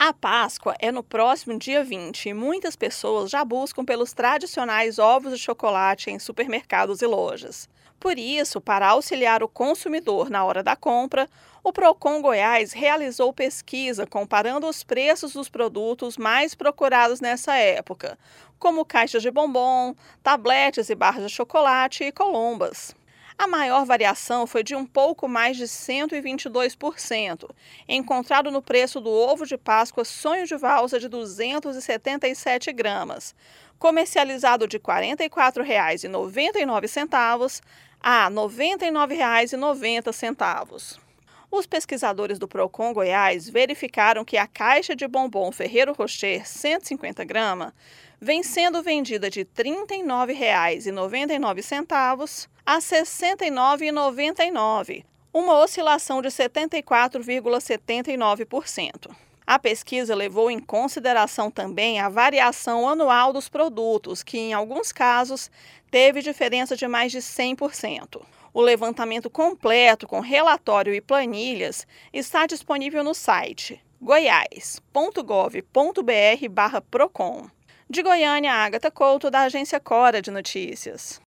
A Páscoa é no próximo dia 20 e muitas pessoas já buscam pelos tradicionais ovos de chocolate em supermercados e lojas. Por isso, para auxiliar o consumidor na hora da compra, o Procon Goiás realizou pesquisa comparando os preços dos produtos mais procurados nessa época, como caixas de bombom, tabletes e barras de chocolate e colombas. A maior variação foi de um pouco mais de 122%, encontrado no preço do ovo de Páscoa Sonho de Valsa de 277 gramas, comercializado de R$ 44,99 a R$ 99,90. Os pesquisadores do Procon Goiás verificaram que a caixa de bombom Ferrero Rocher 150 gramas vem sendo vendida de R$ 39,99 a R$ 69,99, uma oscilação de 74,79%. A pesquisa levou em consideração também a variação anual dos produtos, que em alguns casos teve diferença de mais de 100%. O levantamento completo com relatório e planilhas está disponível no site goiás.gov.br/procon. De Goiânia, Ágata Couto, da agência Cora de Notícias.